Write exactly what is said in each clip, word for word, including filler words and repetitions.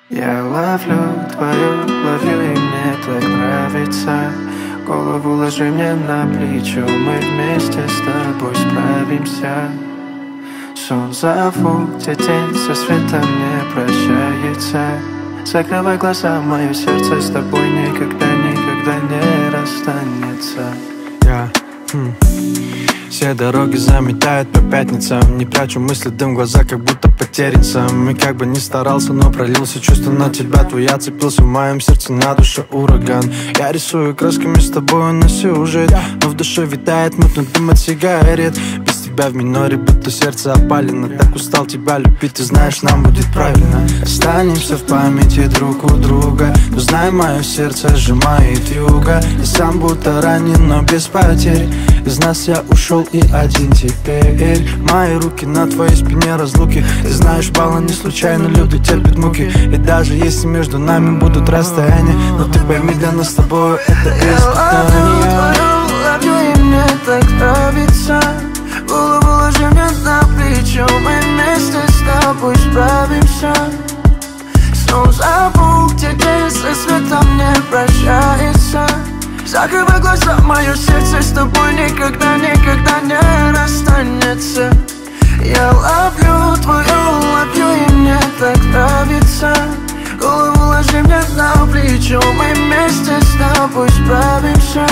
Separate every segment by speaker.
Speaker 1: Я ловлю твою, ловлю, и мне так нравится. Голову ложи мне на плечо, мы вместе с тобой справимся. Сон зову, где день со светом не прощается. Закрывай глаза, мое сердце с тобой никогда, никогда не расстанется.
Speaker 2: Я, хм. Все дороги заметают по пятницам. Не прячу мысли, дым в глаза, как будто потерян сам. И как бы ни старался, но пролился чувство на тебя. Твой я цепился в моем сердце, на душе ураган. Я рисую красками с тобой на сюжет, но в душе витает мутный дым от сигарет. Без тебя в миноре, будто сердце опалено. Так устал тебя любить, ты знаешь, нам будет правильно. Останемся в памяти друг у друга. Но знай, мое сердце сжимает юга. Я сам будто ранен, но без потерь. Из нас я ушел и один теперь. Мои руки на твоей спине разлуки. Ты знаешь, балла не случайно, люди терпят муки. И даже если между нами будут расстояния, но ты пойми, для нас с тобой это испытание.
Speaker 1: Я ловлю, ловлю, и мне так нравится. Голову ложи мне на плечо, мы вместе с тобой справимся. Снова забыл, где день со светом не прощается. Закрывай глаза, мое сердце с тобой никогда, никогда не расстанется. Я ловлю твою, ловлю, и мне так нравится. Голову ложи мне на плечо, мы вместе с тобой справимся.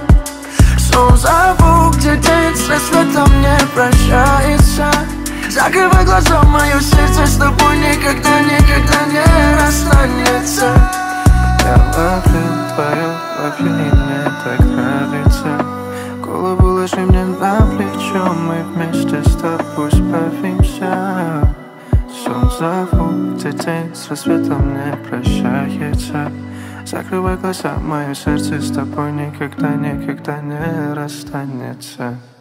Speaker 1: Сон зову, где день со светом не прощается. Закрывай глаза, мое сердце с тобой никогда, никогда не расстанется. Я ловлю твою, ловлю, и мне так нравится. Голову ложи мне на плечо, мы вместе с тобой справимся. Сон зову, где день с рассветом не прощается. Закрывай глаза, мое сердце с тобой никогда, никогда не расстанется.